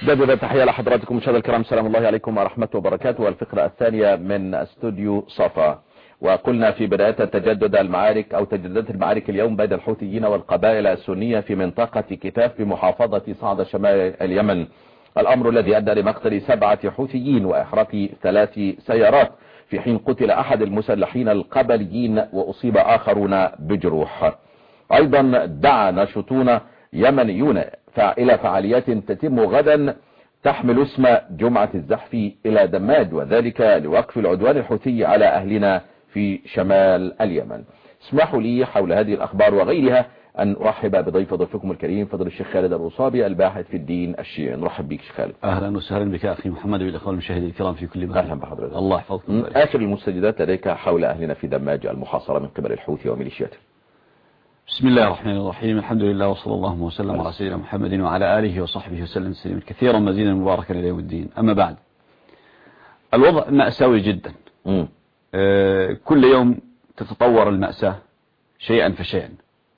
جدد تحية لحضراتكم مشاهدينا الكرام، سلام الله عليكم ورحمة وبركاته. والفقرة الثانية من استوديو صفا. وقلنا في بداية تجدد المعارك أو تجددت المعارك اليوم بين الحوثيين والقبائل السنية في منطقة كتاف بمحافظة صعدة شمال اليمن، الأمر الذي أدى لمقتل 7 حوثيين وإحراق 3 سيارات، في حين قتل أحد المسلحين القبليين وأصيب آخرون بجروح. أيضا دعا ناشطون يمنيون إلى فعاليات تتم غدا تحمل اسم جمعة الزحف إلى دماج، وذلك لوقف العدوان الحوثي على أهلنا في شمال اليمن. اسمحوا لي حول هذه الأخبار وغيرها أن أرحب بضيف ضيفكم الكريم فضل الشيخ خالد الرصابي الباحث في الدين الشيعي. نرحب بك شيخ خالد. أهلا وسهلا بك أخي محمد والأخوة المشاهدين الكرام في كل مكان. أهلا بحضرتك. الله يحفظكم. آخر المستجدات لديك حول أهلنا في دماج المحاصرة من قبل الحوثي وميليشياته. بسم الله الرحمن الرحيم، الحمد لله وصلى الله وسلم على سيدنا محمد وعلى آله وصحبه وسلم تسليما كثيرا مزيدا مباركا إلى يوم الدين. أما بعد، الوضع مأساوي جدا. كل يوم تتطور المأساة شيئا فشيئا،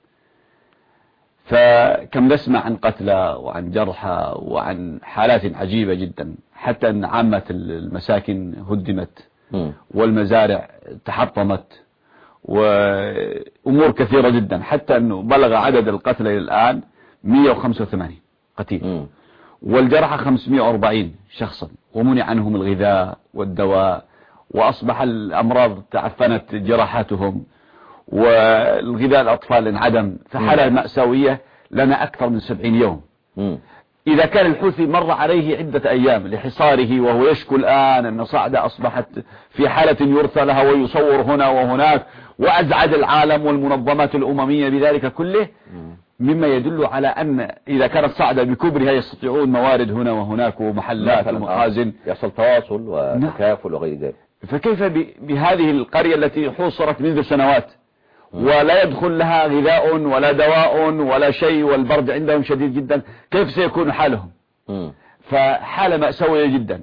فكم نسمع عن قتلى وعن جرحى وعن حالات عجيبة جدا، حتى أن عامة المساكن هدمت والمزارع تحطمت وأمور كثيرة جدا، حتى أنه بلغ عدد القتلى إلى الآن 185 قتيل والجرحى 540 شخصا، ومنع عنهم الغذاء والدواء، وأصبح الأمراض تعفنت جراحاتهم، والغذاء الأطفال انعدم. فحالة مأساوية لنا أكثر من 70 يوم. إذا كان الحوثي مر عليه عدة أيام لحصاره وهو يشكو الآن أن صعدة أصبحت في حالة يرثى لها ويصور هنا وهناك، وأزعج العالم والمنظمات الأممية بذلك كله، مما يدل على أن إذا كانت صعدة بكبرها يستطيعون موارد هنا وهناك ومحلات ومخازن، يحصل تواصل وتكافل وغير ذلك. فكيف بهذه القرية التي حوصرت منذ سنوات ولا يدخل لها غذاء ولا دواء ولا شيء، والبرد عندهم شديد جدا، كيف سيكون حالهم؟ فحالة مأساوية جدا.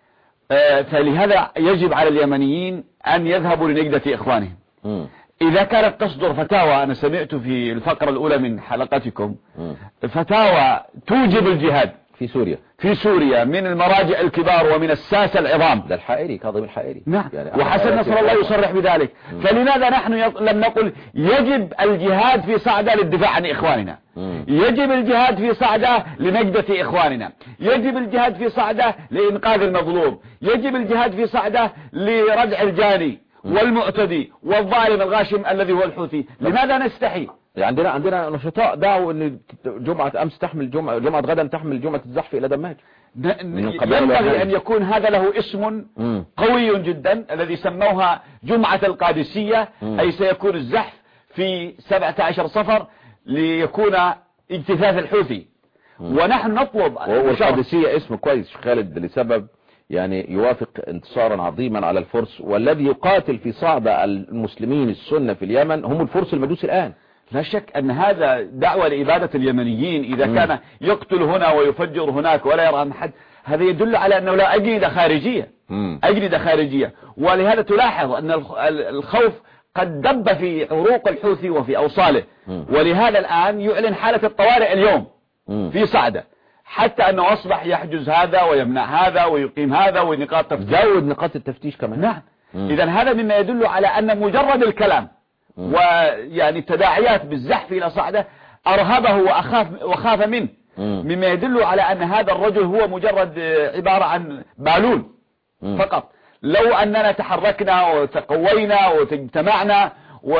فلهذا يجب على اليمنيين أن يذهبوا لنجدة إخوانهم. إذا كانت تصدر فتاوى، أنا سمعت في الفقرة الأولى من حلقتكم فتاوى توجب الجهاد في سوريا من المراجع الكبار ومن الساسة العظام، ده الحائري كاظم الحائري، نعم، وحسن نصر الله يصرح بذلك. فلماذا نحن لم نقل يجب الجهاد في صعدة للدفاع عن إخواننا، يجب الجهاد في صعدة لنجدة إخواننا، يجب الجهاد في صعدة لإنقاذ المظلوم، يجب الجهاد في صعدة لردع الجاني والمعتدي والظالم الغاشم الذي هو الحوثي؟ لماذا نستحي؟ عندنا نشطاء دعوا ان جمعة امس تحمل جمعة غدا تحمل جمعة الزحف الى دماج. ينبغي ان يكون هذا له اسم قوي جدا، الذي سموها جمعة القادسية، اي سيكون الزحف في 17 صفر ليكون اجتثاث الحوثي. ونحن نطلب، والقادسية اسم كويس خالد لسبب يعني يوافق انتصارا عظيما على الفرس، والذي يقاتل في صعدة المسلمين السنة في اليمن هم الفرس المجوس الآن. لا شك أن هذا دعوة لإبادة اليمنيين. إذا كان يقتل هنا ويفجر هناك ولا يرحم حد، هذا يدل على أنه لا أجندة خارجية، أجندة خارجية. ولهذا تلاحظ أن الخوف قد دب في عروق الحوثي وفي أوصاله، ولهذا الآن يعلن حالة الطوارئ اليوم في صعدة، حتى أنه أصبح يحجز هذا ويمنع هذا ويقيم هذا ونقاط تفتيش، زود نقاط التفتيش كمان. نعم. إذا هذا مما يدل على أن مجرد الكلام ويعني التداعيات بالزحف إلى صعدة أرهبه وخاف منه، مما يدل على أن هذا الرجل هو مجرد عبارة عن بالون فقط. لو أننا تحركنا وتقوينا واجتمعنا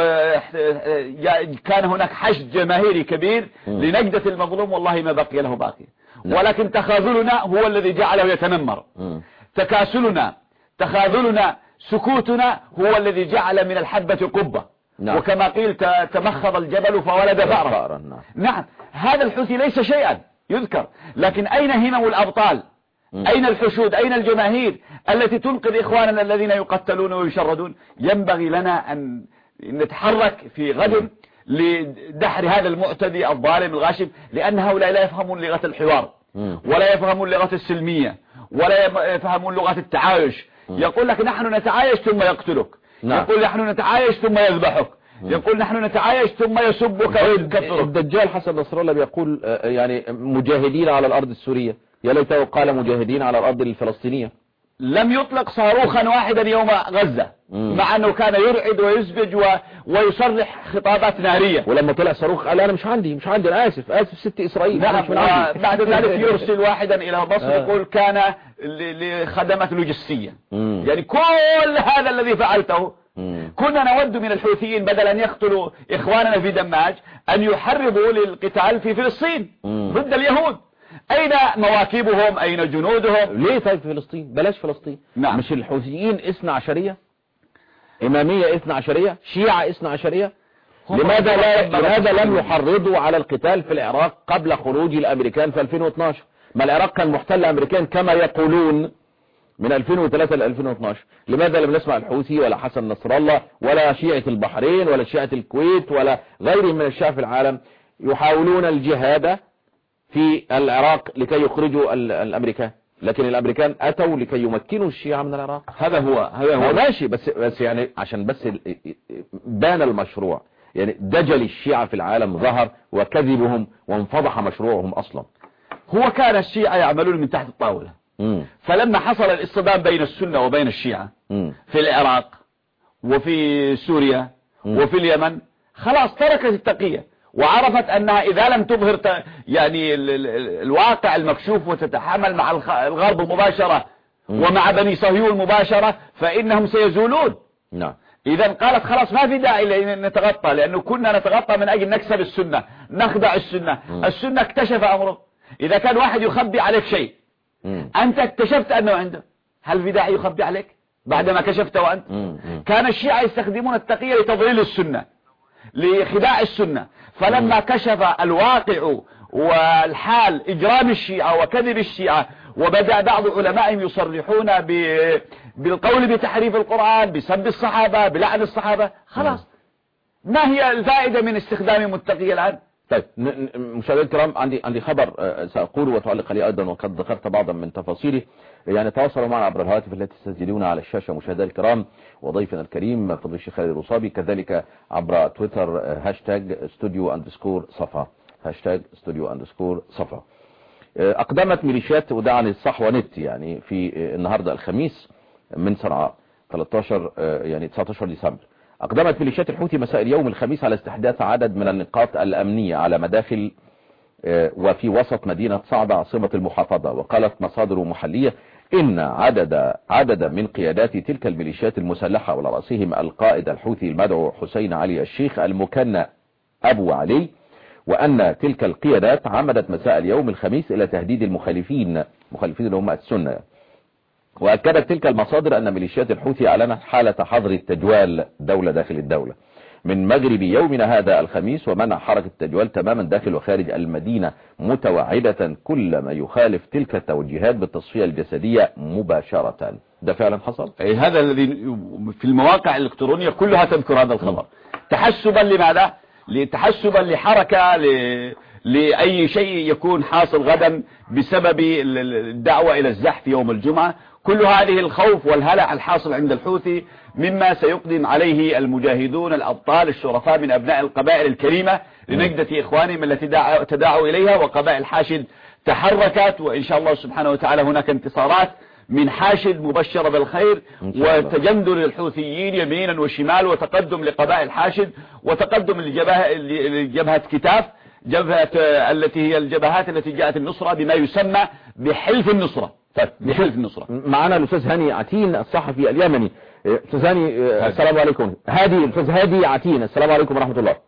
وكان هناك حشد جماهيري كبير لنجدة المظلوم، والله ما بقي له باقي. ولكن تخاذلنا هو الذي جعله يتنمر، تكاسلنا، تخاذلنا، سكوتنا هو الذي جعل من الحبة قبة. وكما قيل تمخض الجبل فولد فأرا. نعم، هذا الحوثي ليس شيئا يذكر، لكن أين همم الأبطال؟ أين الحشود؟ أين الجماهير التي تنقذ إخواننا الذين يقتلون ويشردون؟ ينبغي لنا أن نتحرك في غد لدحر هذا المعتدي الظالم الغاشم، لأن هؤلاء لا يفهمون لغة الحوار، ولا يفهمون لغة السلمية، ولا يفهمون لغة التعايش. يقول لك نحن نتعايش ثم يقتلك، يقول نحن نتعايش ثم يذبحك، يقول نحن نتعايش ثم يسبك ويكفرك. الدجال حسن نصر الله بيقول يعني مجاهدين على الأرض السورية يا ليته قال مجاهدين على الأرض الفلسطينية. لم يطلق صاروخا واحدا يوم غزة، مع أنه كان يرعد ويزبج ويصرح خطابات نارية. ولما طلع صاروخ قال أنا مش عندي أنا آسف ست إسرائيل. نعم. بعد ذلك يرسل واحدا إلى مصر يقول كان لخدمة لوجستية. يعني كل هذا الذي فعلته كنا نود من الحوثيين بدل أن يقتلوا إخواننا في دماج أن يحرضوا للقتال في فلسطين ضد اليهود. أين مواكبهم؟ أين جنودهم؟ ليه طيب فلسطين؟ بلاش فلسطين. نعم. مش الحوثيين 12 إمامية 12 شيعة 12؟ لماذا لم يحرضوا على القتال في العراق قبل خروج الأمريكان في 2012؟ ما العراق كان محتل أمريكان كما يقولون من 2003 ل 2012. لماذا لم نسمع الحوثي ولا حسن نصر الله ولا شيعة البحرين ولا شيعة الكويت ولا غيرهم من الشيعة في العالم يحاولون الجهاد في العراق لكي يخرجوا الأمريكان؟ لكن الأمريكان أتوا لكي يمكنوا الشيعة من العراق. هذا هو ماشي. بس يعني عشان بس بان المشروع، يعني دجل الشيعة في العالم ظهر وكذبهم وانفضح مشروعهم أصلا. هو كان الشيعة يعملون من تحت الطاولة. فلما حصل الاصطدام بين السنة وبين الشيعة في العراق وفي سوريا وفي اليمن، خلاص تركت التقية وعرفت أنها إذا لم تظهر يعني الواقع المكشوف وتتحامل مع الغرب مباشرة ومع بني صهيون مباشرة فإنهم سيزولون. نعم. إذا قالت خلاص ما في داعي لأن نتغطى، لأنه كنا نتغطى من أجل نكسب السنة، نخدع السنة. السنة اكتشف أمره. إذا كان واحد يخبي عليك شيء أنت اكتشفت أنه عنده، هل في داعي يخبي عليك بعدما كشفت وأنت؟ كان الشيعة يستخدمون التقية لتضليل السنة، لخداع السنة. فلما كشف الواقع والحال إجرام الشيعة وكذب الشيعة، وبدأ بعض علمائهم يصرحون بالقول بتحريف القرآن، بسب الصحابة، بلعن الصحابة، خلاص ما هي الفائدة من استخدام التقية الآن؟ طيب مشاهدينا الكرام، عندي خبر سأقوله وتعلق عليه أيضا، وقد ذكرت بعضا من تفاصيله. يعني تواصلوا معنا عبر الهواتف التي تسجلون على الشاشة مشاهدينا الكرام، وضيفنا الكريم فضل الشيخ خالد الرصابي، كذلك عبر تويتر هاشتاج #studio_صفا #studio_صفا. أقدمت ميليشيات وداعا الصحوة نت يعني في النهاردة الخميس من صنعاء 19 ديسمبر. أقدمت ميليشيات الحوثي مساء اليوم الخميس على استحداث عدد من النقاط الأمنية على مداخل وفي وسط مدينة صعدة عاصمة المحافظة. وقالت مصادر محلية إن عدد من قيادات تلك الميليشيات المسلحة وعلى رأسهم القائد الحوثي المدعو حسين علي الشيخ المكنى أبو علي، وأن تلك القيادات عمدت مساء اليوم الخميس إلى تهديد المخالفين اللي هم السنة. وأكدت تلك المصادر أن ميليشيات الحوثي أعلنت حالة حظر التجوال دولة داخل الدولة من مغرب يومنا هذا الخميس، ومنع حركة التجوال تماما داخل وخارج المدينة، متوعدة كل ما يخالف تلك التوجيهات بالتصفية الجسدية مباشرة. ده فعلا حصل؟ هذا الذي في المواقع الإلكترونية كلها تذكر هذا الخبر. تحسبا لماذا؟ تحسبا لحركة لأي شيء يكون حاصل غدا بسبب الدعوة إلى الزحف يوم الجمعة. كل هذه الخوف والهلع الحاصل عند الحوثي مما سيقدم عليه المجاهدون الأبطال الشرفاء من أبناء القبائل الكريمة لنجدة إخوانهم التي تداعوا إليها. وقبائل حاشد تحركت، وإن شاء الله سبحانه وتعالى هناك انتصارات من حاشد مبشرة بالخير، وتجندل الحوثيين يمينا وشمال، وتقدم لقبائل حاشد، وتقدم لجبهة كتاف، جبهة التي هي الجبهات التي جاءت النصرة بما يسمى بحلف النصرة. معنا الأستاذ هاني عتين الصحفي اليمني. أستاذ هاني السلام عليكم. الأستاذ هادي عتين، السلام عليكم ورحمة الله.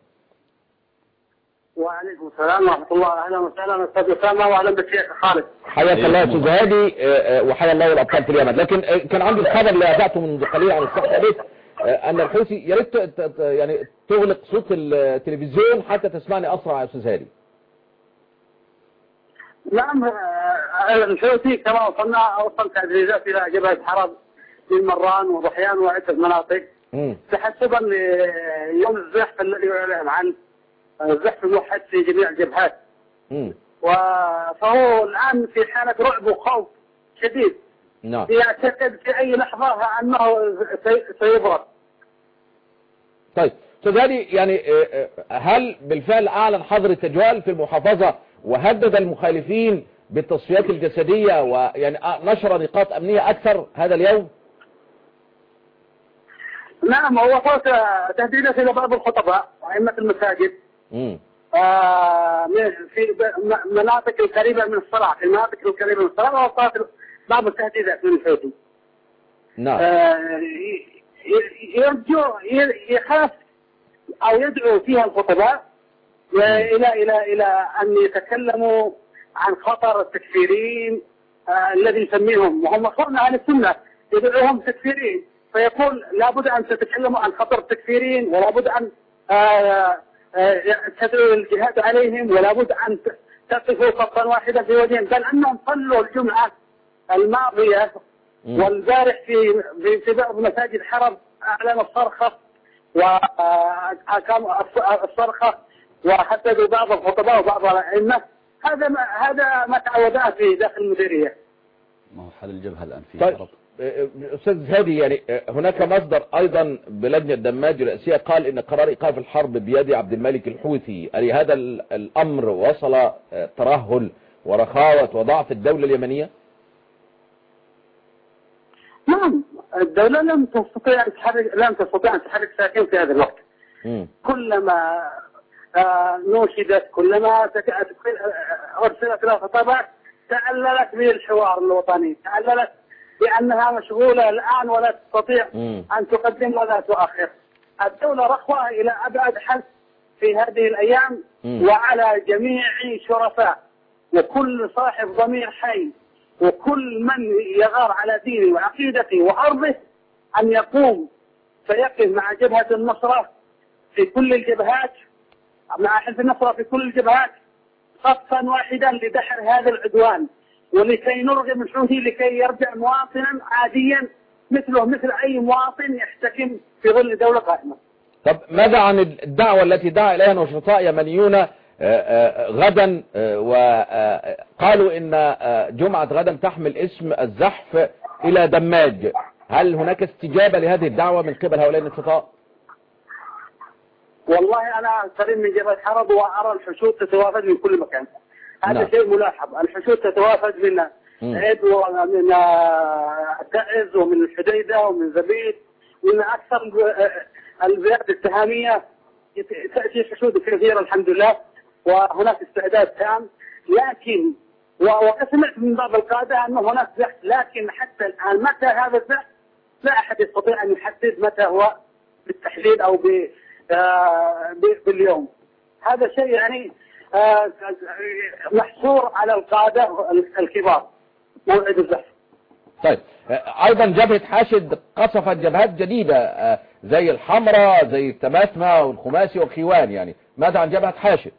وعليكم السلام ورحمة الله. أهلا وسهلا أستاذ أسامة، وأهلا بالشيخ خالد. حياك الله يا أستاذ هادي، وحيا الله الأبطال في اليمن. لكن كان عندي الخبر اللي أذعته منذ قليل عن الصحة عليك، أن الحوثي يا ريت يعني تغلق صوت التلفزيون حتى تسمعني أسرع يا أستاذ هادي. نعم، الحوثي كما وصل تدريجات إلى جبهة حرب من مران وضحيان وعدة مناطق تحسبا ليوم الزحف الذي يعلن عن الزحف الموحد في جميع الجبهات. فهو الآن في حالة رعب وخوف شديد. نعم. يعتقد في أي لحظة أنه سيضرب. طيب أستاذ هادي، يعني هل بالفعل أعلن حظر التجوال في المحافظة وهدد المخالفين بالتصفيات الجسدية ويعني نشر نقاط أمنية أكثر هذا اليوم؟ نعم، هو صوت تهديدات إلى بعض الخطباء وأئمة المساجد في مناطق القريبة من الصلاة، في المناطق القريبة من الصلاة، وصارت بعض التهديدات من الحوثي. نعم. يرجو يخاف أو يدعو فيها الخطباء إلى أن يتكلموا عن خطر التكفيرين الذي يسميهم، وهم أخواننا أهل السنة يدعوهم تكفيرين، فيقول لابد أن تتكلموا عن خطر التكفيرين، ولابد أن تدعوا الجهاد عليهم، ولابد أن تقفوا خطا واحدا في وجههم، بل أنهم صلوا الجمعة الماضية والبارح في بعض مساجد الحرم أعلن الصرخة وأقام الصرخة وحددوا بعض الخطباء وبعض الأئمة. هذا ما تعودنا في داخل المديرية. ما هو حل الجبهة الآن في طيب أستاذ هادي، يعني هناك مصدر أيضا بلجنة دماج الرئاسية قال إن قرار إيقاف الحرب بيد عبد الملك الحوثي، هذا الأمر وصل ترهل ورخاوة وضعف الدولة اليمنية؟ نعم، الدولة لم تستطيع أن تحرك ساكن في هذا الوقت. كلما نوشدت، كلما أرسلت لها خطابات، تعللت بالحوار الوطني، تعللت بأنها مشغولة الآن ولا تستطيع أن تقدم ولا تؤخر. الدولة رخوة إلى أبعد حد في هذه الأيام، وعلى جميع شرفاء وكل صاحب ضمير حي وكل من يغار على دينه وعقيدته وأرضه أن يقوم فيقف مع جبهة النصرة في كل الجبهات، مع حزب النصرة في كل الجبهات، صفا واحدا لدحر هذا العدوان، ولكي نرغم الحوثي لكي يرجع مواطنا عاديا مثله مثل أي مواطن يحتكم في ظل دولة قائمة. طب ماذا عن الدعوة التي دعا إليها نشطاء يمنيون غدا، وقالوا إن جمعة غدا تحمل اسم الزحف إلى دماج؟ هل هناك استجابة لهذه الدعوة من قبل هؤلاء النشطاء؟ والله أنا سليم من جبهة حرب وأرى الحشود تتوافد من كل مكان. هذا شيء ملاحظ، الحشود تتوافد من عيد ومن تعز ومن الحديدة ومن زبيد، من أكثر البلاد التهامية تأتي حشود كثيرة الحمد لله، وهناك استعداد تام. لكن وسمعت من بعض القادة أنه هناك زحف، لكن حتى الآن متى هذا الزحف لا أحد يستطيع أن يحدد متى هو بالتحديد أو باليوم. هذا شيء يعني محصور على القادة الكبار موعد الزحف. طيب ايضا جبهة حاشد قصفت جبهات جديدة زي الحمراء زي التماسمة والخماسي والخيوان، يعني ماذا عن جبهة حاشد؟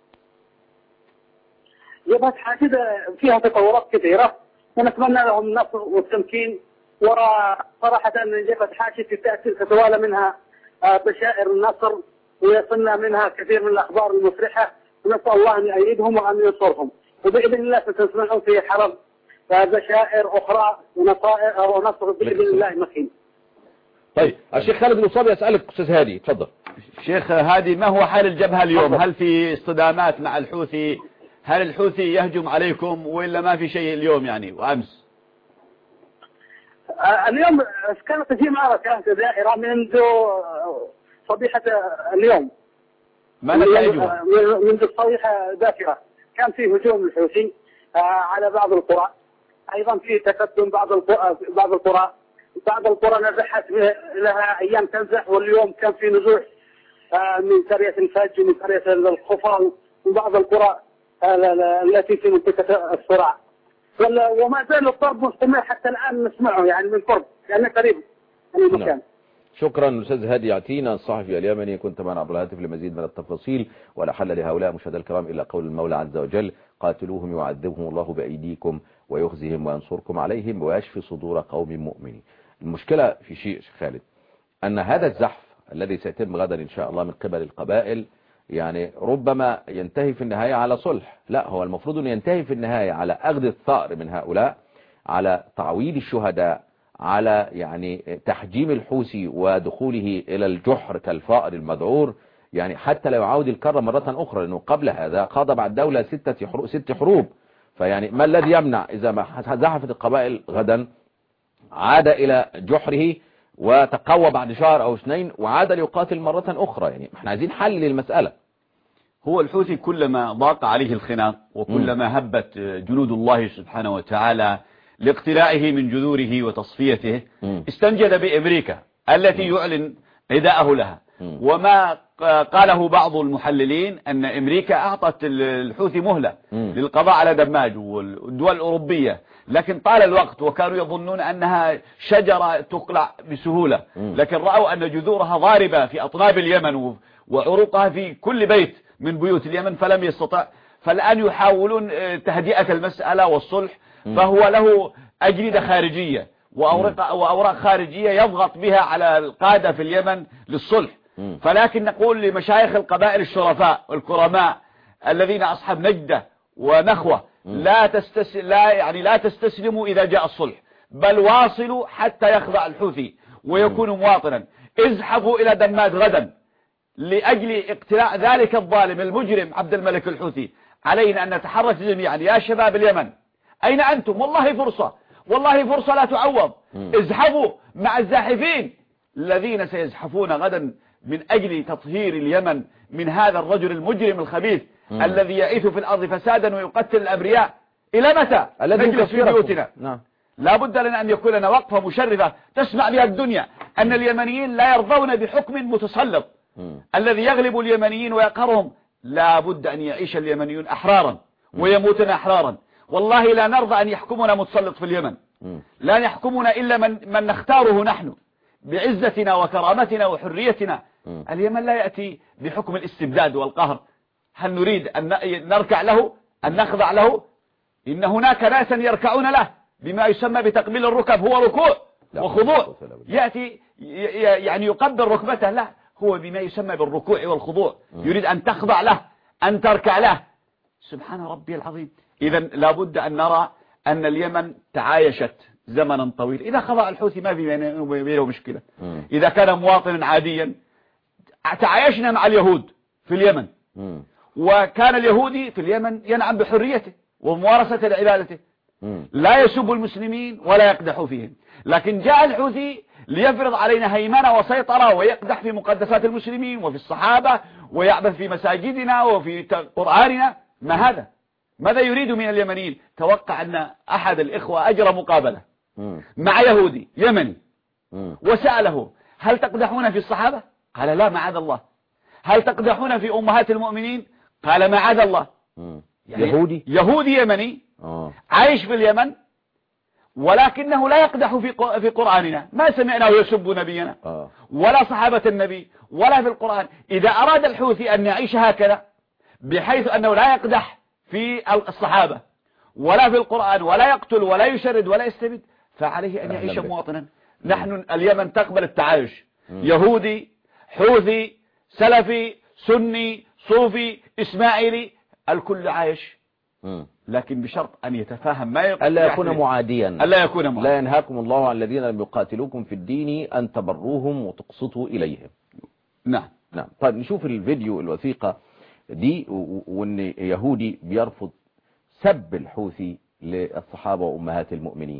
جبهة حاشد فيها تطورات كثيرة ونتمنى لهم النصر والتمكين، وصراحة أن جبهة حاشد تتوالى منها بشائر النصر ويصلنا منها كثير من الأخبار المفرحة، ونسأل الله أن يأيدهم وأن ينصرهم، وبإذن الله ستسمعون في حرب بشائر أخرى ونصائر ونصر بإذن الله مكين. طيب الشيخ خالد الوصابي يسألك أستاذ هادي، تفضل. شيخ هادي، ما هو حال الجبهة اليوم؟ هل في اصطدامات مع الحوثي؟ هل الحوثي يهجم عليكم وإلا ما في شيء اليوم يعني وأمس؟ اليوم كانت في معركة دائرة منذ صبيحة اليوم. ما نتائجها؟ منذ الصبيحة ذاكرة كان في هجوم الحوثي على بعض القرى، أيضا في تقدم بعض القرى نزحت لها أيام تنزح، واليوم كان في نزوح من قرية الفج ومن قرية الخفر وبعض القرى التي في منطقة الصراع، وما زال الضرب مستمر حتى الآن نسمعه يعني من قرب يعني قريب من المكان. شكرا أستاذ هادي عتينا الصحفي اليمني، كنت معنا عبر الهاتف لمزيد من التفاصيل. ولا حل لهؤلاء مشاهدينا الكرام إلا قول المولى عز وجل: قاتلوهم يعذبهم الله بأيديكم ويخزهم وينصركم عليهم ويشفي صدور قوم مؤمنين. المشكلة في شيء خالد، أن هذا الزحف الذي سيتم غدا إن شاء الله من قبل القبائل يعني ربما ينتهي في النهاية على صلح، لا، هو المفروض أن ينتهي في النهاية على أخذ الثأر من هؤلاء، على تعويض الشهداء، على يعني تحجيم الحوثي ودخوله إلى الجحر كالفأر المذعور، يعني حتى لا يعاود الكرة مرة أخرى، لأنه قبل هذا خاض مع الدولة ست حروب، فيعني ما الذي يمنع إذا ما زحفت القبائل غدا عاد إلى جحره وتقوى بعد شهر أو 2 وعاد ليقاتل مرة أخرى؟ يعني احنا عايزين حل للمسألة. هو الحوثي كلما ضاق عليه الخناق وكلما هبت جنود الله سبحانه وتعالى لاقتلائه من جذوره وتصفيته استنجد بأمريكا التي يعلن عداءه لها. وما قاله بعض المحللين أن أمريكا أعطت الحوثي مهلة للقضاء على دماج والدول الأوروبية، لكن طال الوقت وكانوا يظنون أنها شجرة تقلع بسهولة، لكن رأوا أن جذورها ضاربة في أطناب اليمن وعروقها في كل بيت من بيوت اليمن فلم يستطع. فالآن يحاولون تهدئة المسألة والصلح، فهو له أجندة خارجية وأوراق خارجية يضغط بها على القادة في اليمن للصلح. فلكن نقول لمشايخ القبائل الشرفاء والكرماء الذين أصحاب نجدة ونخوة لا تستسلموا إذا جاء الصلح، بل واصلوا حتى يخضع الحوثي ويكون مواطنا. ازحفوا إلى دماج غدا لأجل اقتلاع ذلك الظالم المجرم عبد الملك الحوثي. علينا أن نتحرك جميعا يا شباب اليمن، أين أنتم؟ والله فرصة، والله فرصة لا تعوض. ازحفوا مع الزاحفين الذين سيزحفون غدا من أجل تطهير اليمن من هذا الرجل المجرم الخبيث الذي يعيث في الأرض فسادا ويقتل الأبرياء. إلى متى نجلس في بيوتنا؟ لا بد لنا أن يكون لنا وقفة مشرفة تسمع بها الدنيا أن اليمنيين لا يرضون بحكم متسلط الذي يغلب اليمنيين ويقهرهم. لا بد أن يعيش اليمنيون أحرارا ويموتون أحرارا. والله لا نرضى أن يحكمنا متسلط في اليمن، لا يحكمنا إلا من نختاره نحن بعزتنا وكرامتنا وحريتنا. اليمن لا يأتي بحكم الاستبداد والقهر. هل نريد أن نركع له، أن نخضع له؟ إن هناك ناسا يركعون له بما يسمى بتقبيل الركب، هو ركوع وخضوع. يأتي يعني يقبل ركبته، لا، هو بما يسمى بالركوع والخضوع. يريد أن تخضع له، أن تركع له. سبحان ربي العظيم. إذا لابد أن نرى أن اليمن تعايشت زمنا طويل. إذا خضع الحوثي ما في بينه مشكلة. إذا كان مواطنا عاديا تعايشنا مع اليهود في اليمن، وكان اليهودي في اليمن ينعم بحريته وممارسة لعبادته، لا يسب المسلمين ولا يقدح فيهم. لكن جاء الحوثي ليفرض علينا هيمنة وسيطرة ويقدح في مقدسات المسلمين وفي الصحابة ويعبث في مساجدنا وفي قرآننا. ما هذا؟ ماذا يريد من اليمنيين؟ توقع أن أحد الإخوة أجرى مقابلة مع يهودي يمني وسأله: هل تقدحون في الصحابة؟ قال: لا معاذ الله. هل تقدحون في أمهات المؤمنين؟ قال: معاذ الله. يعني يهودي يمني عايش في اليمن، ولكنه لا يقدح في قرآننا. ما سمعناه يسب نبينا ولا صحابة النبي ولا في القرآن. إذا أراد الحوثي أن يعيش هكذا بحيث أنه لا يقدح في الصحابة ولا في القرآن ولا يقتل ولا يشرد ولا يستبد، فعليه أن يعيش مواطنا. نحن اليمن تقبل التعايش، يهودي، حوثي، سلفي، سني، صوفي، إسماعيلي، الكل عايش، لكن بشرط أن يتفاهم ما ألا يكون معاديا. ألا يكون معاديا. لا ينهاكم الله عن الذين لم يقاتلوكم في الدين أن تبروهم وتقسطوا إليهم. نعم. طيب نشوف الفيديو الوثيقة دي، وأن يهودي بيرفض سب الحوثي للصحابة وأمهات المؤمنين.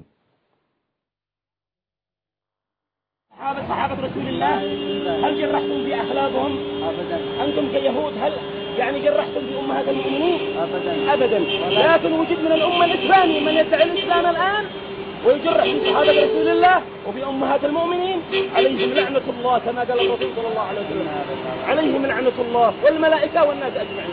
صحابة رسول الله هل جرحتم بأخلاقهم؟ أبدا. أنتم كيهود هل يعني جرحتم بأمهات المؤمنين؟ أبدا. لكن وجد من الأمة الإسلامية من يدعي الإسلام الآن ويجرح في صحابة رسول الله وفي أمهات المؤمنين، عليهم لعنة الله كما قال الرسول صلى الله عليه وسلم، عليهم لعنة الله والملائكة والناس أجمعين.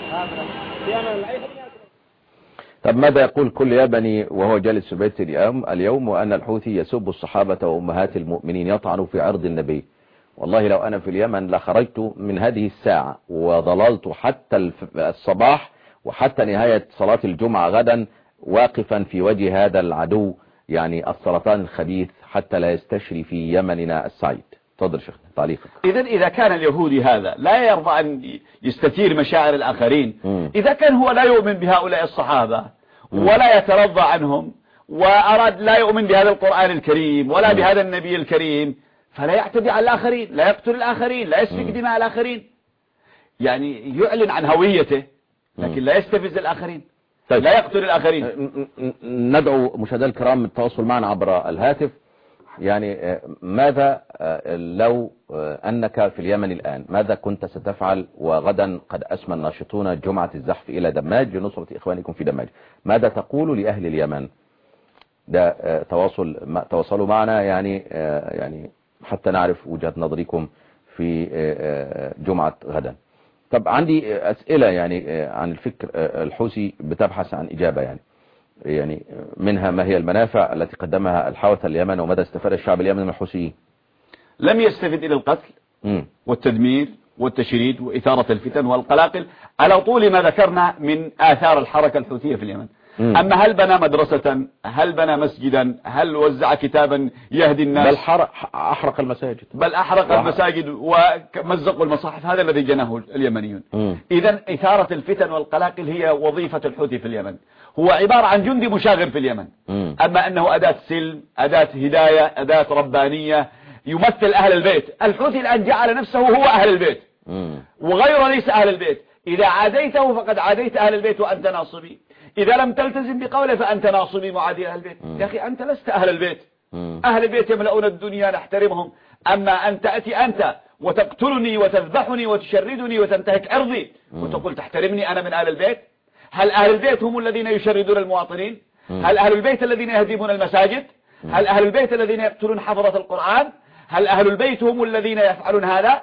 طب ماذا يقول كل يمني وهو جالس في بيت اليوم وأن الحوثي يسب الصحابة وأمهات المؤمنين، يطعن في عرض النبي؟ والله لو أنا في اليمن لخرجت من هذه الساعة وظللت حتى الصباح وحتى نهاية صلاة الجمعة غدا واقفا في وجه هذا العدو، يعني السرطان الخبيث، حتى لا يستشري في يمننا السعيد. تفضل شيخنا تعليقك. إذا كان اليهودي هذا لا يرضى أن يستثير مشاعر الآخرين، إذا كان هو لا يؤمن بهؤلاء الصحابة ولا يترضى عنهم وأراد لا يؤمن بهذا القرآن الكريم ولا بهذا النبي الكريم، فلا يعتدي على الآخرين، لا يقتل الآخرين، لا يسفك دماء الآخرين، يعني يعلن عن هويته لكن لا يستفز الآخرين. طيب. لا يقتل الآخرين. ندعو مشاهدينا الكرام للتواصل معنا عبر الهاتف. يعني ماذا لو أنك في اليمن الآن، ماذا كنت ستفعل؟ وغدا قد أسمى الناشطون جمعة الزحف إلى دماج لنصرة إخوانكم في دماج، ماذا تقول لأهل اليمن؟ ده تواصلوا معنا يعني حتى نعرف وجهة نظركم في جمعة غدا. طب عندي أسئلة يعني عن الفكر الحوثي بتبحث عن إجابة، يعني منها ما هي المنافع التي قدمها الحوثي اليمن، ومدى استفاد الشعب اليمني من الحوثيين؟ لم يستفد إلى القتل والتدمير والتشريد وإثارة الفتن والقلاقل على طول ما ذكرنا من آثار الحركة الحوثية في اليمن. أما هل بنى مدرسة، هل بنى مسجدا، هل وزع كتابا يهدي الناس؟ بل أحرق المساجد، المساجد ومزقوا المصاحف. هذا الذي جناه اليمنيون. إذن إثارة الفتن والقلاقل هي وظيفة الحوثي في اليمن. هو عبارة عن جندي مشاغب في اليمن. أما أنه أداة سلم، أداة هداية، أداة ربانية، يمثل أهل البيت. الحوثي الآن جعل نفسه هو أهل البيت وغيره ليس أهل البيت. إذا عاديته فقد عاديت أهل البيت وأنت ناصبي، إذا لم تلتزم بقوله فأنت ناصبي معادي أهل البيت. يا أخي أنت لست أهل البيت. أهل البيت يملؤون الدنيا نحترمهم، أما أن تأتي أنت وتقتلني وتذبحني وتشردني وتنتهك عرضي وتقول تحترمني أنا من أهل البيت؟ هل أهل البيت هم الذين يشردون المواطنين؟ هل أهل البيت الذين يهدمون المساجد؟ هل أهل البيت الذين يقتلون حفظة القرآن؟ هل أهل البيت هم الذين يفعلون هذا؟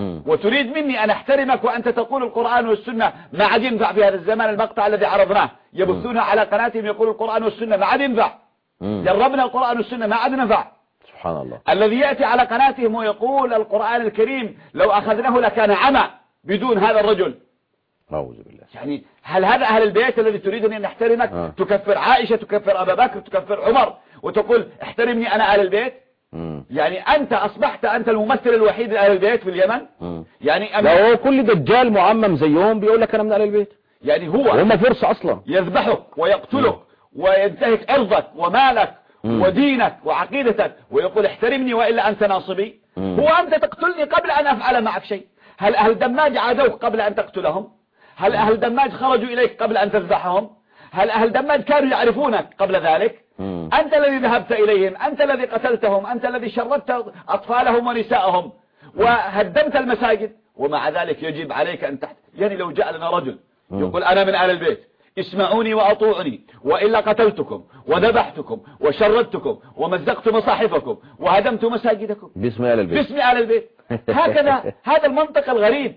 وتريد مني أن أحترمك وأنت تقول القرآن والسنة ما عاد ينفع في هذا الزمان. المقطع الذي عرضناه يبثونه على قناتهم يقول القرآن والسنة ما عاد ينفع، جربنا القرآن والسنة ما عاد نفع. سبحان الله. الذي يأتي على قناتهم ويقول القرآن الكريم لو أخذناه لكان عمى بدون هذا الرجل. أعوذ بالله. يعني هل هذا أهل البيت الذي تريدني أن نحترمك؟ تكفر عائشة، تكفر أبا بكر، تكفر عمر، وتقول احترمني أنا أهل البيت. يعني أنت أصبحت أنت الممثل الوحيد لأهل البيت في اليمن. يعني لا هو كل دجال معمم زيهم بيقول لك أنا من أهل البيت. يعني هو وهم فرصة أصلا يذبحك ويقتلك وينتهك عرضك ومالك ودينك وعقيدتك ويقول احترمني وإلا أنت ناصبي. هو أنت تقتلني قبل أن أفعل معك شيء. هل أهل دماج عادوك قبل أن تقتلهم؟ هل أهل دماج خرجوا إليك قبل أن تذبحهم؟ هل أهل دماج كانوا يعرفونك قبل ذلك؟ أنت الذي ذهبت إليهم، أنت الذي قتلتهم، أنت الذي شردت أطفالهم ونساءهم وهدمت المساجد، ومع ذلك يجب عليك أن يعني لو جاء لنا رجل يقول أنا من أهل البيت اسمعوني وأطوعني وإلا قتلتكم وذبحتكم وشردتكم ومزقت مصاحفكم وهدمت مساجدكم باسم أهل البيت. باسم أهل البيت. هكذا هذا المنطق الغريب.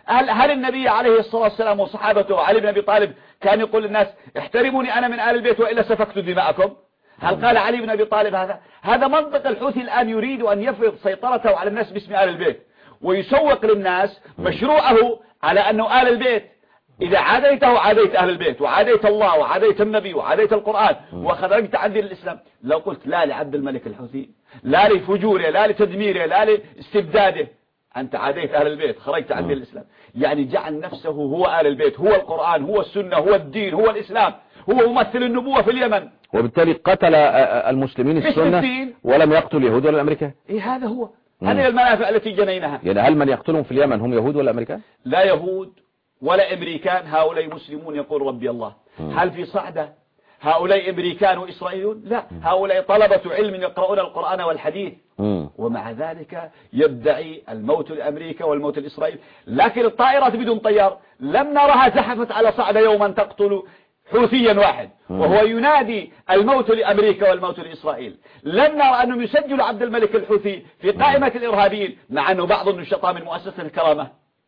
هل النبي عليه الصلاة والسلام وصحابته وعلي بن أبي طالب كان يقول للناس احترموني أنا من أهل البيت وإلا سفكت دماءكم؟ هل قال علي بن أبي طالب هذا؟ هذا منطق الحوثي الآن يريد أن يفرض سيطرته على الناس باسم أهل البيت ويسوق للناس مشروعه على أنه أهل البيت. إذا عاديته عاديت أهل البيت وعاديت الله وعاديت النبي وعاديت القرآن وخرجت عن دين الإسلام. لو قلت لا لعبد الملك الحوثي، لا لفجوره، لا لتدميره، لا لاستبداده، أنت عاديت أهل البيت، خرجت عن دين الإسلام. يعني جعل نفسه هو أهل البيت، هو القرآن، هو السنة، هو الدين، هو الإسلام، هو ممثل النبوة في اليمن. وبالتالي قتل المسلمين السنة ولم يقتل اليهود ولا الأمريكان. إيه هذا هو. هذه المنافع التي جنيناها. يعني هل من يقتلهم في اليمن هم يهود ولا أمريكان؟ لا يهود ولا أمريكان، هؤلاء مسلمون يقول ربي الله. هل في صعدة هؤلاء أمريكان وإسرائيليون؟ لا، هؤلاء طلبة علم يقرؤون القرآن والحديث. ومع ذلك يدعي الموت لأمريكا والموت لإسرائيل. لكن الطائرات بدون طيار لم نرها زحفت على صعدة يوما تقتل حوثيا واحد وهو ينادي الموت لأمريكا والموت لإسرائيل. لم نرى أنهم يسجلوا عبد الملك الحوثي في قائمة الإرهابيين، مع أنه بعض النشطاء من مؤسسة الكرامة.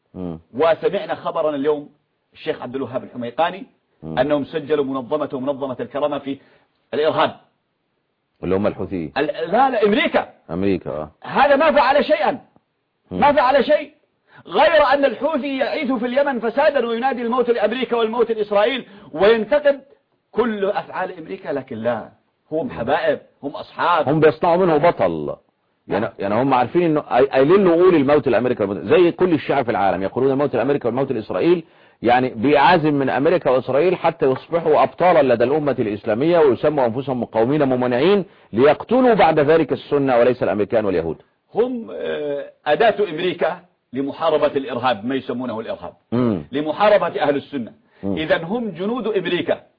وسمعنا خبرا اليوم الشيخ عبد الوهاب الحميقاني أنهم سجلوا منظمة الكرامة في الإرهاب اللي هم الحوثيين. لا أمريكا. هذا ما فعل شيئا، ما فعل شيء غير أن الحوثي يعيث في اليمن فسادا وينادي الموت لأمريكا والموت لإسرائيل وينتقد كل أفعال أمريكا. لكن لا، هم حبائب، هم أصحاب، هم بيصنعوا منه بطل. يعني هم عارفين انه قايلين له قول الموت لامريكا زي كل الشعب في العالم يقولون الموت لامريكا والموت لاسرائيل. يعني بيعازم من امريكا واسرائيل حتى يصبحوا ابطالا لدى الامه الاسلاميه ويسموا انفسهم مقاومين ممانعين ليقتلوا بعد ذلك السنه وليس الامريكان واليهود. هم اداه امريكا لمحاربه الارهاب، ما يسمونه الارهاب، لمحاربه اهل السنه. اذا هم جنود امريكا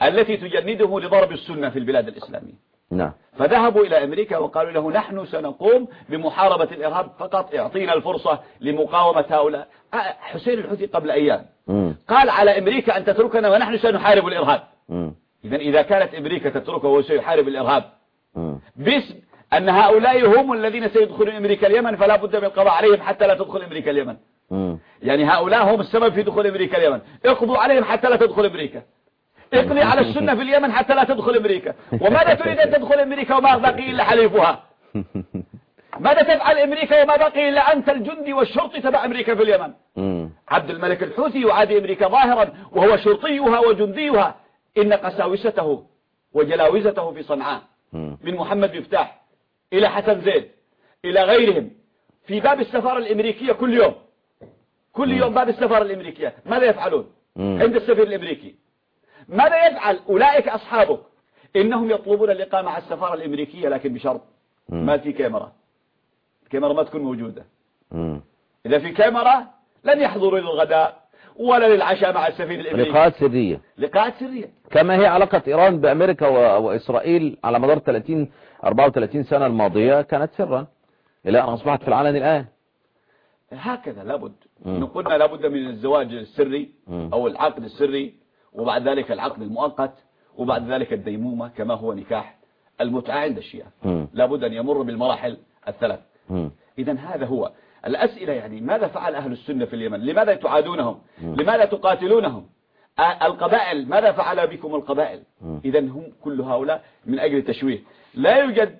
التي تجنده لضرب السنة في البلاد الإسلامية. نعم. فذهبوا إلى أمريكا وقالوا له نحن سنقوم بمحاربة الإرهاب، فقط اعطينا الفرصة لمقاومة هؤلاء. حسين الحوثي قبل أيام قال على أمريكا أن تتركنا ونحن سنحارب الإرهاب. إذا كانت أمريكا تتركه وسيحارب الإرهاب باسم أن هؤلاء هم الذين سيدخلون أمريكا اليمن، فلا بد من القضاء عليهم حتى لا تدخل أمريكا اليمن. يعني هؤلاء هم السبب في دخول أمريكا اليمن، اقضوا عليهم حتى لا تدخل أمريكا، اقضي على السنة في اليمن حتى لا تدخل أمريكا. وماذا تريد أن تدخل أمريكا وما بقي إلا حليفها؟ ماذا تفعل أمريكا وما بقي إلا أنت الجندي والشرطي تبع أمريكا في اليمن؟ عبد الملك الحوثي يعادي أمريكا ظاهرا وهو شرطيها وجنديها. إن قساوسته وجلاوزته في صنعاء من محمد مفتاح إلى حسن زيد إلى غيرهم في باب السفارة الأمريكية كل يوم باب السفارة الأمريكية ماذا يفعلون عند السفير الأمريكي؟ ماذا يفعل أولئك أصحابه؟ إنهم يطلبون اللقاء مع السفارة الأمريكية، لكن بشرط ما في كاميرا، الكاميرا ما تكون موجودة. إذا في كاميرا لن يحضروا للغداء ولا للعشاء مع السفير الأمريكي. لقاءات سرية كما هي علاقة إيران بأمريكا وإسرائيل على مدار 34 سنة الماضية كانت سرا إلى أن أصبحت في العلن الآن. هكذا لابد قلنا لابد من الزواج السري أو العقد السري، وبعد ذلك العقد المؤقت، وبعد ذلك الديمومة كما هو نكاح المتعة عند الشيعة. لابد أن يمر بالمراحل الثلاث. إذن هذا هو الأسئلة. يعني ماذا فعل أهل السنة في اليمن؟ لماذا تعادونهم؟ لماذا تقاتلونهم؟ القبائل ماذا فعل بكم القبائل؟ إذن هم كل هؤلاء من أجل التشويه. لا يوجد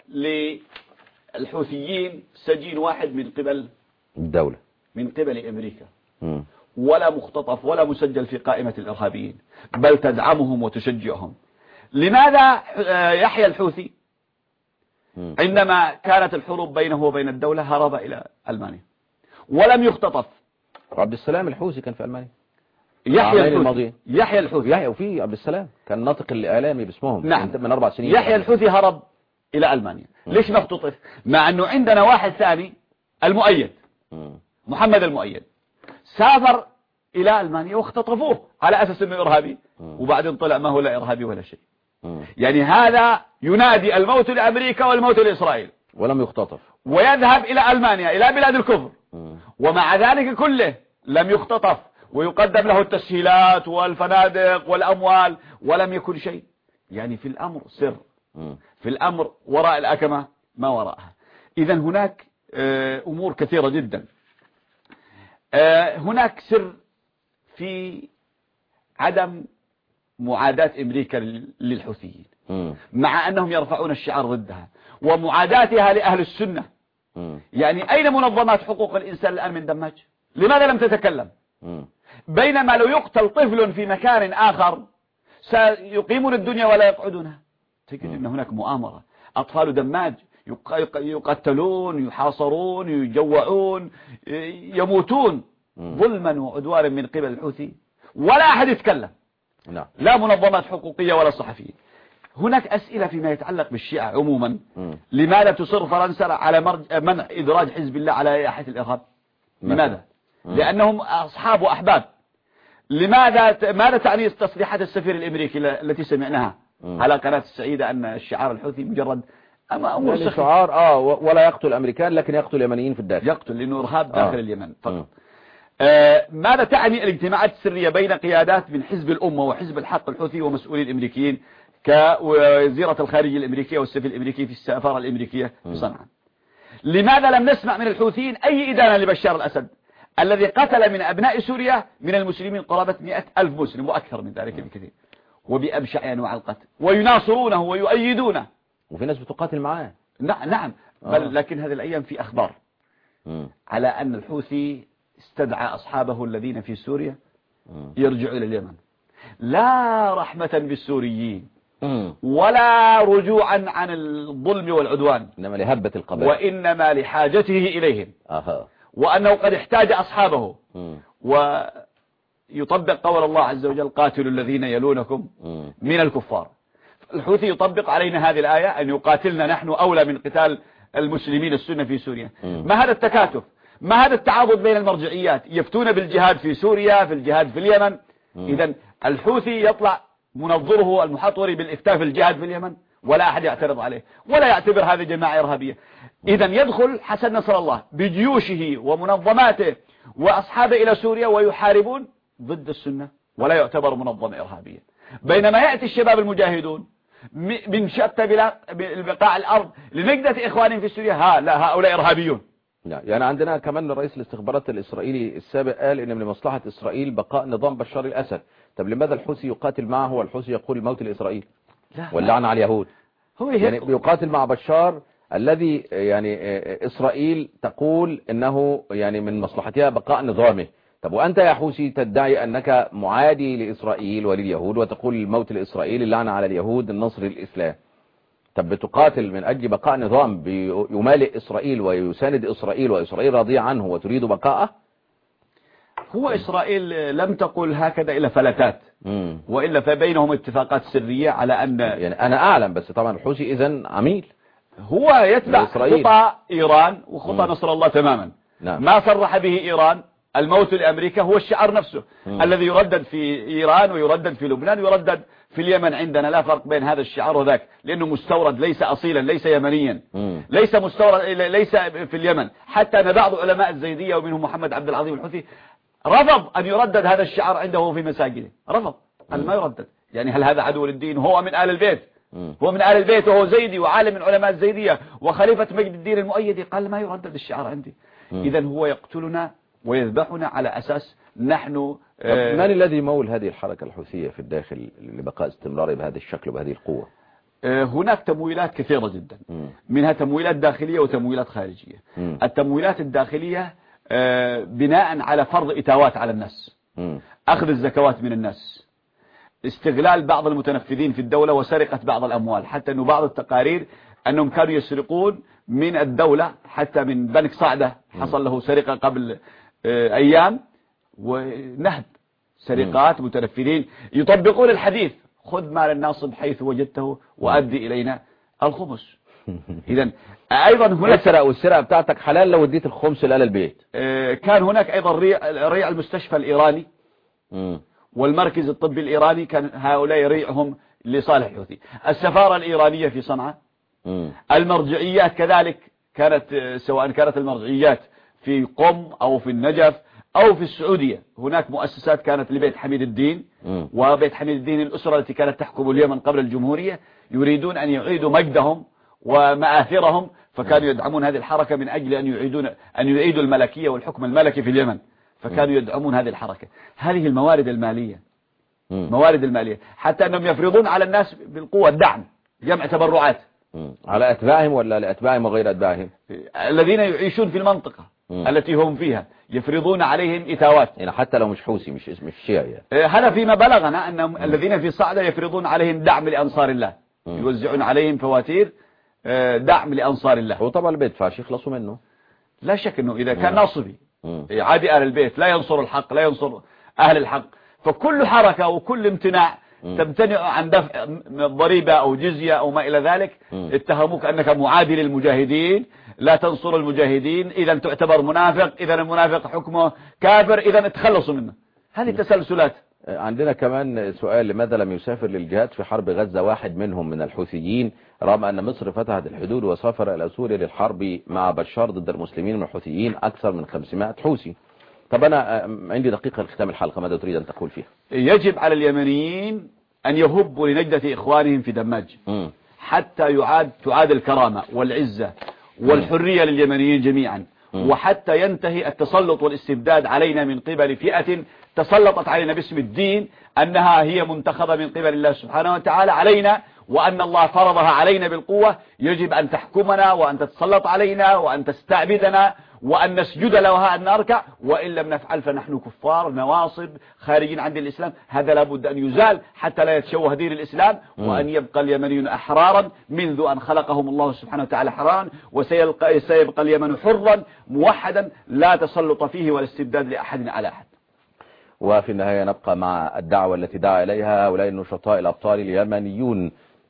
للحوثيين سجين واحد من قبل الدولة، من قبل أمريكا، ولا مختطف ولا مسجل في قائمة الإرهابيين، بل تدعمهم وتشجعهم. لماذا يحيى الحوثي عندما كانت الحروب بينه وبين الدولة هرب إلى ألمانيا ولم يختطف؟ عبد السلام الحوثي كان في ألمانيا. يحيى الحوثي وفي عبد السلام كان ناطق الإعلامي باسمهم. نعم. من 4 سنين. يحيى الحوثي هرب إلى ألمانيا. ليش ما اختطف؟ مع أنه عندنا واحد ثاني المؤيد، محمد المؤيد، سافر إلى ألمانيا واختطفوه على أساس أنه إرهابي، وبعدين طلع ما هو لا إرهابي ولا شيء. يعني هذا ينادي الموت لأمريكا والموت لإسرائيل ولم يختطف، ويذهب إلى ألمانيا إلى بلاد الكفر، ومع ذلك كله لم يختطف، ويقدم له التسهيلات والفنادق والأموال ولم يكن شيء. يعني في الأمر سر، في الأمر وراء الأكمة ما وراءها. إذن هناك أمور كثيرة جدا. هناك سر في عدم معاداة أمريكا للحوثيين، مع أنهم يرفعون الشعار ضدها ومعاداتها لأهل السنة. يعني أين منظمات حقوق الإنسان الآن من دماج؟ لماذا لم تتكلم؟ بينما لو يقتل طفل في مكان آخر سيقيمون الدنيا ولا يقعدونها. تجد أن هناك مؤامرة. أطفال دماج يقتلون، يحاصرون، يجوعون، يموتون ظلما وعدوانا من قبل الحوثي، ولا أحد يتكلم. لا منظمات حقوقية ولا صحفيين. هناك أسئلة فيما يتعلق بالشيعة عموما. لماذا تصر فرنسا على منع إدراج حزب الله على لائحة الإرهاب؟ لماذا؟ لأنهم أصحاب وأحباب. ماذا تعني تصريحات السفير الأمريكي التي سمعناها على قناة السعيدة أن الشعار الحوثي مجرد أمور شعار ولا يقتل الأمريكان لكن يقتل اليمنيين في الداخل، يقتل لأنه إرهاب داخل اليمن فقط. ماذا تعني الاجتماعات السرية بين قيادات من حزب الأمة وحزب الحق الحوثي ومسؤولين الأمريكيين كوزيرة الخارجية الأمريكية والسفير الأمريكي في السفارة الأمريكية في صنعاء؟ لماذا لم نسمع من الحوثيين أي إدانة لبشار الأسد الذي قتل من أبناء سوريا من المسلمين قرابة 100,000 مسلم وأكثر من ذلك بكثير، وبأبشع أنواع القتل، ويناصرونه ويؤيدونه، وفي ناس بتقاتل معاه. نعم. بل لكن هذه الأيام في أخبار على أن الحوثي استدعى أصحابه الذين في سوريا يرجعوا إلى اليمن، لا رحمة بالسوريين ولا رجوعا عن الظلم والعدوان، إنما لهبة القبائل، وإنما لحاجته إليهم، وأنه قد احتاج أصحابه. ويطبق قول الله عز وجل: قاتلوا الذين يلونكم من الكفار. الحوثي يطبق علينا هذه الآية أن يقاتلنا نحن أولى من قتال المسلمين السنة في سوريا. ما هذا التكاتف؟ ما هذا التعاضد بين المرجعيات؟ يفتون بالجهاد في سوريا، في الجهاد في اليمن. إذن الحوثي يطلع منظره المحطوري بالإفتاء في الجهاد في اليمن ولا أحد يعترض عليه ولا يعتبر هذه جماعة إرهابية. إذا يدخل حسن نصر الله بجيوشه ومنظماته وأصحابه إلى سوريا ويحاربون ضد السنة ولا يعتبر منظمة إرهابية، بينما يأتي الشباب المجاهدون من شتى بقاع الأرض لنجدة إخوانهم في سوريا، لا هؤلاء إرهابيون. يعني عندنا كمان رئيس الاستخبارات الإسرائيلي السابق قال إن من مصلحة إسرائيل بقاء نظام بشار الأسد. طب لماذا الحوثي يقاتل معه والحوثي يقول الموت لإسرائيل واللعنة على اليهود؟ هو يعني بيقاتل مع بشار الذي يعني إسرائيل تقول إنه يعني من مصلحتها بقاء نظامه. طب وأنت يا حوثي تدعي أنك معادي لإسرائيل ولليهود وتقول الموت لإسرائيل، اللعنة على اليهود، النصر للإسلام. طب بتقاتل من أجل بقاء نظام يمالئ إسرائيل ويساند إسرائيل وإسرائيل راضية عنه وتريد بقاءه؟ هو إسرائيل لم تقل هكذا إلا فلتات، وإلا فبينهم اتفاقات سرية على أن يعني أنا أعلم، بس طبعا الحوثي إذن عميل، هو يتبع خطى إيران وخطى نصر الله تماما. نعم. ما صرح به إيران الموت لأمريكا هو الشعار نفسه الذي يردد في إيران ويردد في لبنان ويردد في اليمن. عندنا لا فرق بين هذا الشعار وذاك، لأنه مستورد ليس أصيلا، ليس يمنيا، ليس مستورد، ليس في اليمن. حتى أن بعض علماء الزيدية ومنهم محمد عبد العظيم الحوثي رفض أن يردد هذا الشعار عنده في مساجده، رفض، قال ما يردد. يعني هل هذا عدو للدين؟ هو من آل البيت، هو من آل البيت وهو زيدي وعالم من علماء الزيدية وخليفة مجد الدين المؤيدي، قال ما يردد الشعار عندي. إذا هو يقتلنا ويذبحنا على أساس نحن من الذي يمول هذه الحركة الحوثية في الداخل لبقاء استمرارها بهذا الشكل وبهذه القوة؟ هناك تمويلات كثيرة جدا، منها تمويلات داخلية وتمويلات خارجية. التمويلات الداخلية بناء على فرض إتاوات على الناس، أخذ الزكوات من الناس، استغلال بعض المتنفذين في الدولة وسرقة بعض الأموال، حتى أنه بعض التقارير أنهم كانوا يسرقون من الدولة، حتى من بنك صعدة حصل له سرقة قبل أيام ونهب، سرقات، متنفذين يطبقون الحديث خذ مال الناصب حيث وجدته وأدي إلينا الخمس. إذا أيضا هناك والسرقة بتاعتك حلال لو اديت الخمس لآل البيت. كان هناك أيضا ريع المستشفى الإيراني والمركز الطبي الإيراني، كان هؤلاء ريعهم لصالح الحوثي. السفارة الإيرانية في صنعاء، المرجعيات كذلك كانت، سواء كانت المرجعيات في قم أو في النجف أو في السعودية، هناك مؤسسات كانت لبيت حميد الدين وبيت حميد الدين الأسرة التي كانت تحكم اليمن قبل الجمهورية، يريدون أن يعيدوا مجدهم ومآثرهم، فكانوا يدعمون هذه الحركة من أجل أن يعيدوا الملكية والحكم الملكي في اليمن، فكانوا يدعمون هذه الحركة. هذه الموارد المالية، موارد المالية، حتى أنهم يفرضون على الناس بالقوة الدعم، جمع تبرعات على أتباعهم ولا لأتباعهم وغير أتباعهم، الذين يعيشون في المنطقة التي هم فيها، يفرضون عليهم إتاوات، يعني حتى لو مش حوثي، مش شيعي. هذا فيما بلغنا أن الذين في صعدة يفرضون عليهم دعم لأنصار الله، يوزعون عليهم فواتير دعم لأنصار الله. هو طبعا البيت فاش يخلصوا منه، لا شك أنه إذا كان ناصبي عادي أهل البيت لا ينصر الحق، لا ينصر أهل الحق، فكل حركة وكل امتناع تمتنع عن دفع ضريبة أو جزية أو ما إلى ذلك، اتهموك أنك معادي للمجاهدين، لا تنصر المجاهدين، إذا تعتبر منافق، إذا المنافق حكمه كافر، إذا تخلصوا منه. هذه تسلسلات. عندنا كمان سؤال، لماذا لم يسافر للجهاد في حرب غزة واحد منهم من الحوثيين، رغم أن مصر فتحت الحدود وسافر إلى سوريا للحرب مع بشار ضد المسلمين من الحوثيين أكثر من 500 حوثي؟ طب أنا عندي دقيقة لختام الحلقة، ماذا تريد أن تقول فيها؟ يجب على اليمنيين أن يهبوا لنجدة إخوانهم في دماج حتى تعاد الكرامة والعزة والحرية لليمنيين جميعا، وحتى ينتهي التسلط والاستبداد علينا من قبل فئة تسلطت علينا باسم الدين، أنها هي منتخبة من قبل الله سبحانه وتعالى علينا، وأن الله فرضها علينا بالقوة. يجب أن تحكمنا وأن تتسلط علينا وأن تستعبدنا وأن نسجد لها، أن نركع، وإن لم نفعل فنحن كفار نواصب خارجين عن دين الإسلام. هذا لابد أن يزال حتى لا يتشوه دين الإسلام، وأن يبقى اليمنيون أحرارا منذ أن خلقهم الله سبحانه وتعالى حرارا، وسيبقى اليمن حرا موحدا لا تسلط فيه ولا استبداد لأحد على أحد. وفي النهاية نبقى مع الدعوة التي دعا إليها هؤلاء النشطاء الأبطال اليمنيون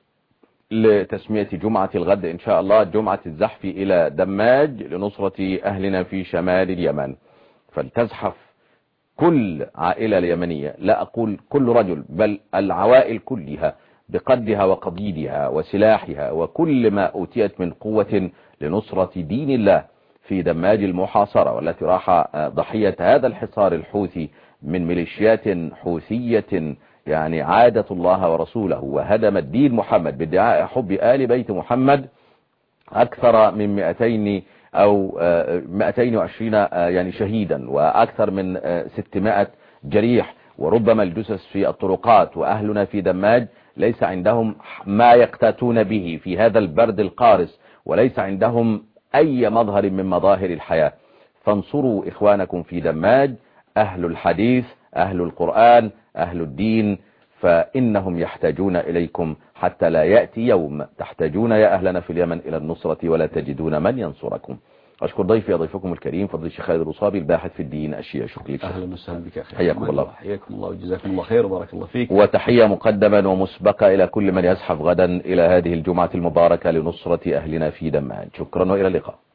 لتسمية جمعة الغد إن شاء الله جمعة الزحف إلى دماج لنصرة أهلنا في شمال اليمن، فلتزحف كل عائلة اليمنية، لا أقول كل رجل، بل العوائل كلها بقدها وقضيدها وسلاحها وكل ما أوتيت من قوة لنصرة دين الله في دماج المحاصرة، والتي راح ضحية هذا الحصار الحوثي من ميليشيات حوثية يعني عادة الله ورسوله وهدم الدين محمد بادعاء حب آل بيت محمد أكثر من 200 أو 220 يعني شهيدا، وأكثر من 600 جريح، وربما الجثث في الطرقات. وأهلنا في دماج ليس عندهم ما يقتاتون به في هذا البرد القارس، وليس عندهم أي مظهر من مظاهر الحياة. فانصروا إخوانكم في دماج، أهل الحديث، أهل القرآن، أهل الدين، فإنهم يحتاجون إليكم حتى لا يأتي يوم تحتاجون يا أهلنا في اليمن إلى النصرة ولا تجدون من ينصركم. أشكر ضيفكم الكريم فضل الشيخ خالد الأصابي الباحث في الدين الشيعي. شكرا لك. أهلا وسهلا بك أخي. حياكم الله. حياكم الله وجزاكم الله خير وبارك الله فيك. وتحية مقدما ومسبقة إلى كل من يزحف غدا إلى هذه الجمعة المباركة لنصرة أهلنا في دماج. شكرا وإلى اللقاء.